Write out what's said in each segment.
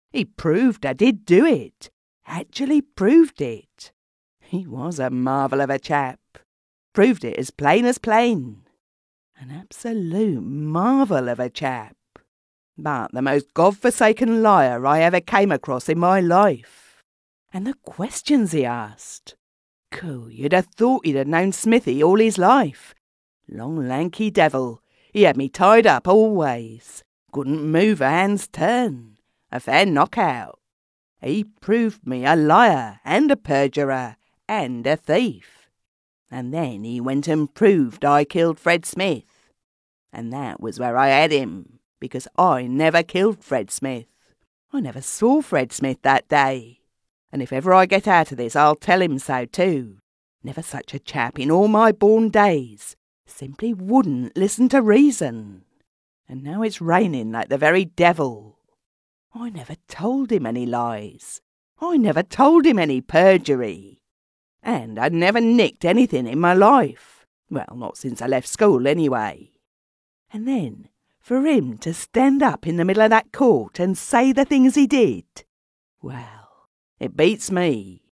He proved I did do it. Actually proved it. He was a marvel of a chap. Proved it as plain as plain. An absolute marvel of a chap. But the most God-forsaken liar I ever came across in my life. And the questions he asked. Cool, you'd have thought he'd have known Smithy all his life. Long, lanky devil. He had me tied up always. Couldn't move a hand's turn. A fair knockout. He proved me a liar and a perjurer and a thief. And then he went and proved I killed Fred Smith. And that was where I had him, because I never killed Fred Smith. I never saw Fred Smith that day. And if ever I get out of this, I'll tell him so too. Never such a chap in all my born days. Simply wouldn't listen to reason. And now it's raining like the very devil. I never told him any lies. I never told him any perjury. And I'd never nicked anything in my life. Well, not since I left school anyway. And then, for him to stand up in the middle of that court and say the things he did, well, it beats me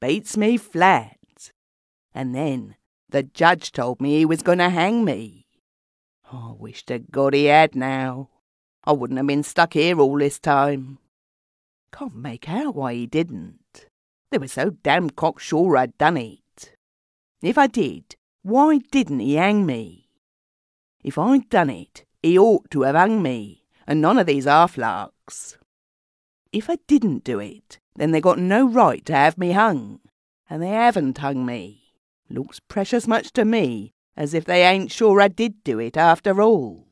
flat. And then the judge told me he was going to hang me. I wish to God he had now. I wouldn't have been stuck here all this time. Can't make out why he didn't. They were so damned cocksure I'd done it. If I did, why didn't he hang me? If I'd done it, he ought to have hung me, and none of these half-larks. If I didn't do it, then they got no right to have me hung, and they haven't hung me. Looks precious much to me as if they ain't sure I did do it after all.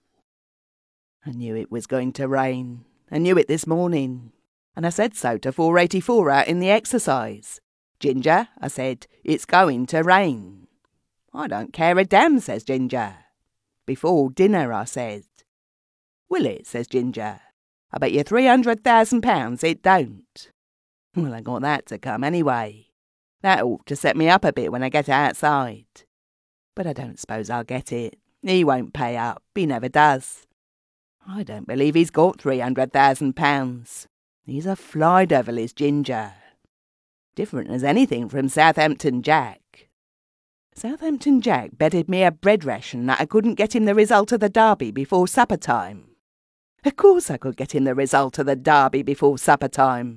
I knew it was going to rain. I knew it this morning. And I said so to 484 out in the exercise. Ginger, I said, it's going to rain. I don't care a damn, says Ginger. Before dinner, I said. Will it, says Ginger. I bet you £300,000 it don't. Well, I got that to come anyway. That ought to set me up a bit when I get outside. But I don't suppose I'll get it. He won't pay up. He never does. I don't believe he's got £300,000. He's a fly devil, is Ginger. Different as anything from Southampton Jack. Southampton Jack betted me a bread ration that I couldn't get him the result of the derby before supper time. Of course I could get him the result of the derby before supper time.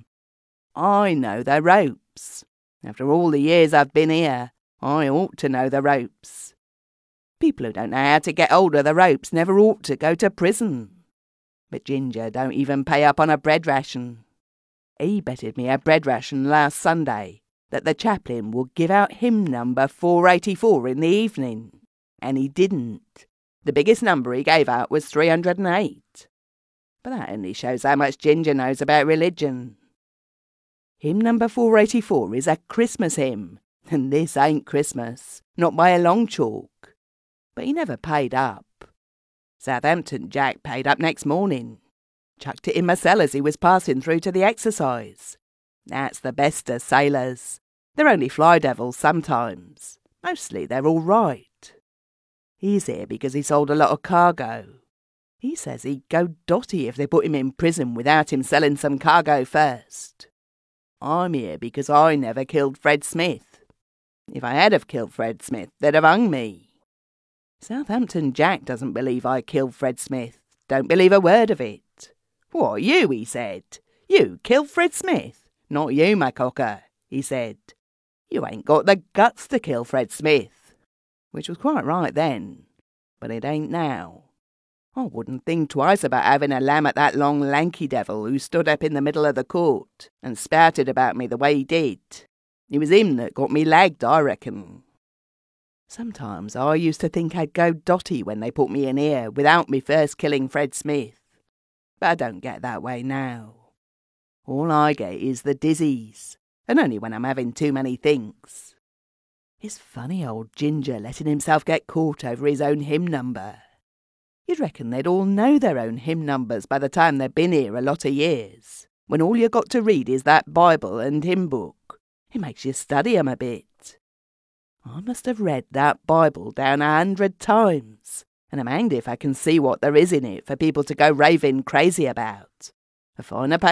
I know the ropes. After all the years I've been here, I ought to know the ropes. People who don't know how to get hold of the ropes never ought to go to prison. But Ginger don't even pay up on a bread ration. He betted me a bread ration last Sunday that the chaplain would give out hymn number 484 in the evening. And he didn't. The biggest number he gave out was 308. But that only shows how much Ginger knows about religion. Hymn number 484 is a Christmas hymn, and this ain't Christmas, not by a long chalk. But he never paid up. Southampton Jack paid up next morning. Chucked it in my cell as he was passing through to the exercise. That's the best of sailors. They're only fly devils sometimes. Mostly they're all right. He's here because he sold a lot of cargo. He says he'd go dotty if they put him in prison without him selling some cargo first. I'm here because I never killed Fred Smith. If I had have killed Fred Smith, they'd have hung me. Southampton Jack doesn't believe I killed Fred Smith. Don't believe a word of it. What, you, he said. You killed Fred Smith? Not you, my cocker, he said. You ain't got the guts to kill Fred Smith. Which was quite right then, but it ain't now. I wouldn't think twice about having a lamb at that long lanky devil who stood up in the middle of the court and spouted about me the way he did. It was him that got me lagged, I reckon. Sometimes I used to think I'd go dotty when they put me in here without me first killing Fred Smith. But I don't get that way now. All I get is the dizzies, and only when I'm having too many thinks. It's funny old Ginger letting himself get caught over his own hymn number. You'd reckon they'd all know their own hymn numbers by the time they've been here a lot of years, when all you got to read is that Bible and hymn book. It makes you study 'em a bit. I must have read that Bible down 100 times, and I'm hanged if I can see what there is in it for people to go raving crazy about. A finer